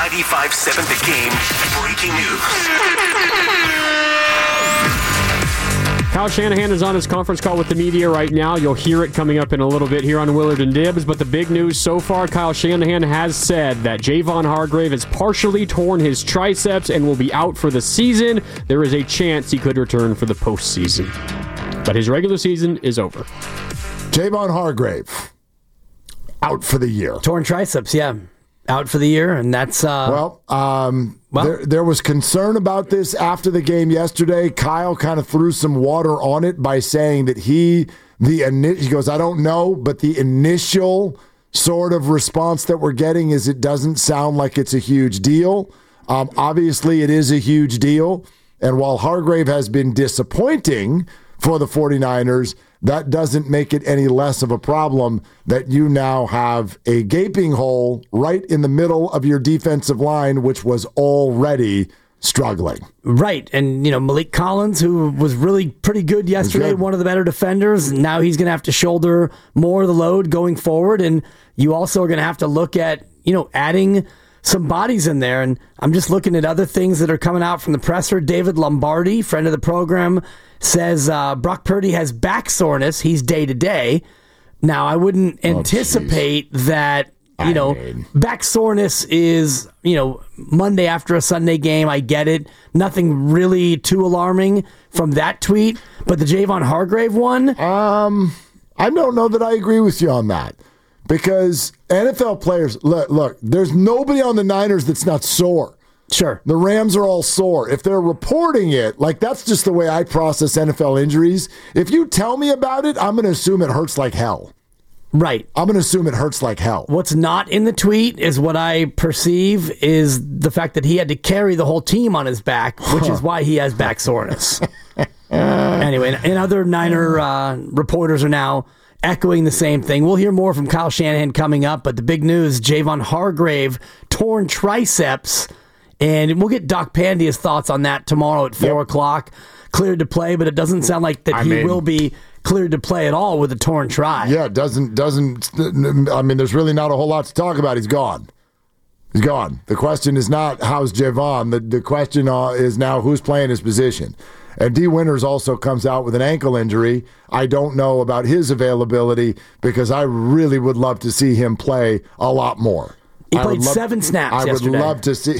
95.7 The Game breaking news. Kyle Shanahan is on his conference call with the media right now. You'll hear it coming up in a little bit here on Willard and Dibs. But the big news so far, Kyle Shanahan has said that Javon Hargrave has partially torn his triceps and will be out for the season. There is a chance he could return for the postseason. But his regular season is over. Javon Hargrave, out for the year. Torn triceps, yeah. Out for the year, and that's... There was concern about this after the game yesterday. Kyle kind of threw some water on it by saying that he goes, I don't know, but the initial sort of response that we're getting is it doesn't sound like it's a huge deal. Obviously, it is a huge deal, and while Hargrave has been disappointing for the 49ers, that doesn't make it any less of a problem that you now have a gaping hole right in the middle of your defensive line, which was already struggling. Right. And, Malik Collins, who was really pretty good yesterday, one of the better defenders, now he's going to have to shoulder more of the load going forward. And you also are going to have to look at, adding some bodies in there. And I'm just looking at other things that are coming out from the presser. David Lombardi, friend of the program, says Brock Purdy has back soreness. He's day-to-day. Now, I wouldn't anticipate that, back soreness is, Monday after a Sunday game. I get it. Nothing really too alarming from that tweet. But the Javon Hargrave one? I don't know that I agree with you on that. Because NFL players, look, there's nobody on the Niners that's not sore. Sure. The Rams are all sore. If they're reporting it, that's just the way I process NFL injuries. If you tell me about it, I'm going to assume it hurts like hell. Right. I'm going to assume it hurts like hell. What's not in the tweet is what I perceive is the fact that he had to carry the whole team on his back, which is why he has back soreness. Anyway, and other Niner reporters are now echoing the same thing. We'll hear more from Kyle Shanahan coming up, but the big news, Javon Hargrave, torn triceps. And we'll get Doc Pandia's thoughts on that tomorrow at 4 o'clock. Cleared to play, but it doesn't sound like that he will be cleared to play at all with a torn tri. Yeah, it doesn't. There's really not a whole lot to talk about. He's gone. He's gone. The question is not how's Javon. The question is now who's playing his position. And D. Winters also comes out with an ankle injury. I don't know about his availability because I really would love to see him play a lot more. He played 7 snaps yesterday. I would love to see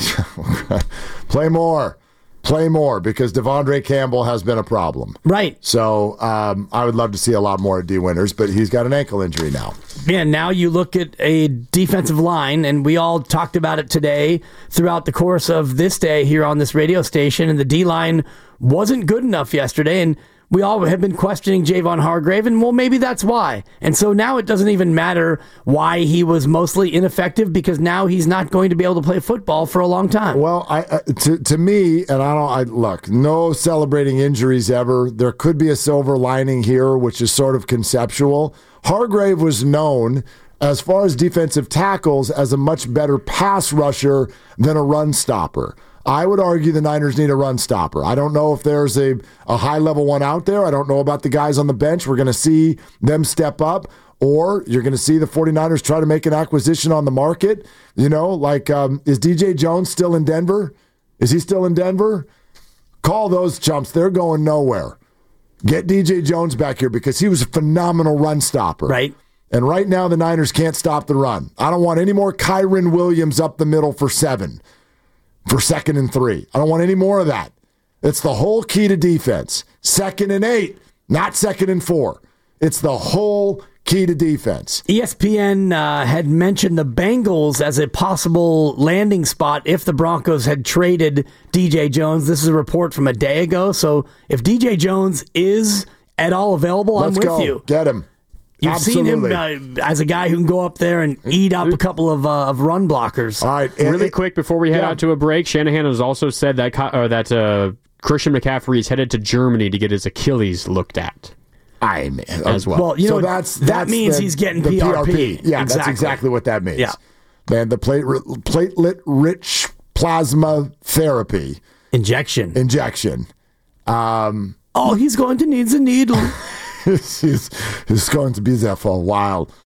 play more because Devondre Campbell has been a problem. Right. So I would love to see a lot more of D. Winters, but he's got an ankle injury now. Yeah, now you look at a defensive line, and we all talked about it today throughout the course of this day here on this radio station, and the D-line wasn't good enough yesterday, and we all have been questioning Javon Hargrave, and maybe that's why. And so now it doesn't even matter why he was mostly ineffective because now he's not going to be able to play football for a long time. Well, to me, and look, no celebrating injuries ever. There could be a silver lining here, which is sort of conceptual. Hargrave was known, as far as defensive tackles, as a much better pass rusher than a run stopper. I would argue the Niners need a run stopper. I don't know if there's a high-level one out there. I don't know about the guys on the bench. We're going to see them step up, or you're going to see the 49ers try to make an acquisition on the market. Is DJ Jones still in Denver? Is he still in Denver? Call those chumps. They're going nowhere. Get DJ Jones back here because he was a phenomenal run stopper. Right. And right now the Niners can't stop the run. I don't want any more Kyren Williams up the middle for 7. For 2nd and 3. I don't want any more of that. It's the whole key to defense. 2nd and 8, not 2nd and 4. It's the whole key to defense. ESPN had mentioned the Bengals as a possible landing spot if the Broncos had traded DJ Jones. This is a report from a day ago. So if DJ Jones is at all available, I'm with you. Get him. You've Absolutely. seen him as a guy who can go up there and eat up a couple of run blockers. All right, really quick before we head out to a break, Shanahan has also said that Christian McCaffrey is headed to Germany to get his Achilles looked at. As well. Well, that means he's getting the PRP. Yeah, that's exactly what that means. Yeah. Man, the platelet-rich plasma therapy. Injection. All he's going to need is a needle. He's going to be there for a while.